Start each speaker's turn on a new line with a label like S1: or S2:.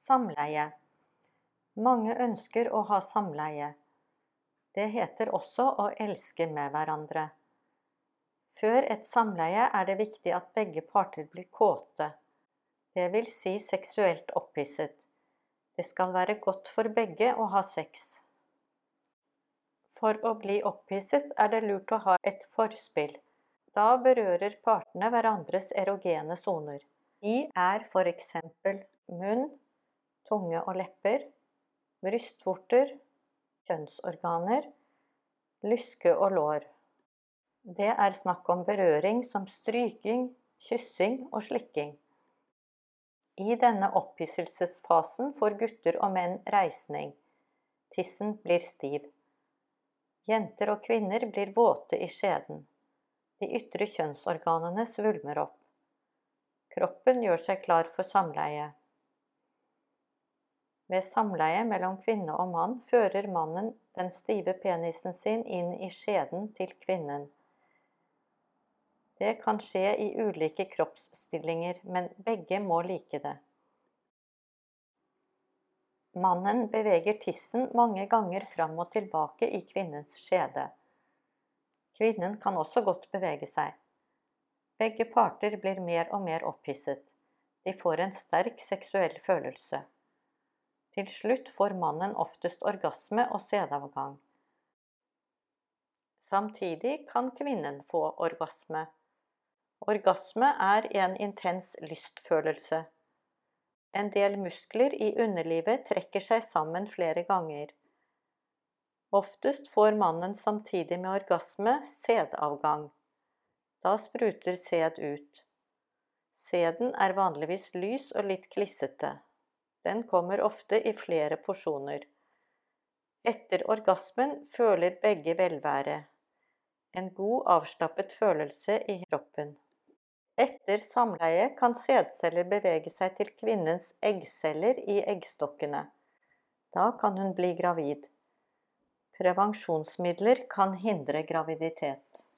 S1: Samleie. Mange ønsker å ha samleie. Det heter også å elske med hverandre. Før et samleie er det viktig at begge parter blir kåte, det vil si seksuelt opphisset. Det skal være godt for begge å ha sex. For å bli opphisset er det lurt å ha et forspill. Da berører partene hverandres erogene soner. De er for eksempel munn, tunge og lepper, brystvorter, kjønnsorganer, lyske og lår. Det er snakk om berøring som stryking, kyssing og slikking. I denne opphisselsesfasen får gutter og menn reisning. Tissen blir stiv. Jenter og kvinner blir våte i skjeden. De ytre kjønnsorganene svulmer opp. Kroppen gjør seg klar for samleie. Ved samleie mellom kvinne og mann fører mannen den stive penisen sin inn i skjeden til kvinnen. Det kan skje i ulike kroppsstillinger, men begge må like det. Mannen beveger tissen mange ganger fram og tilbake i kvinnens skjede. Kvinnen kan også godt bevege seg. Begge parter blir mer og mer opphisset. De får en sterk seksuell følelse. Til slutt får mannen oftest orgasme og sædavgang. Samtidig kan kvinnen få orgasme. Orgasme er en intens lystfølelse. En del muskler i underlivet trekker seg sammen flere ganger. Oftest får mannen samtidig med orgasme sædavgang. Da spruter sæd ut. Sæden er vanligvis lys og litt klissete. Den kommer ofte i flere porsjoner. Etter orgasmen føler begge velvære. En god avslappet følelse i kroppen. Etter samleie kan sædceller bevege seg til kvinnens eggceller i eggstokkene. Da kan hun bli gravid. Prevensjonsmidler kan hindre graviditet.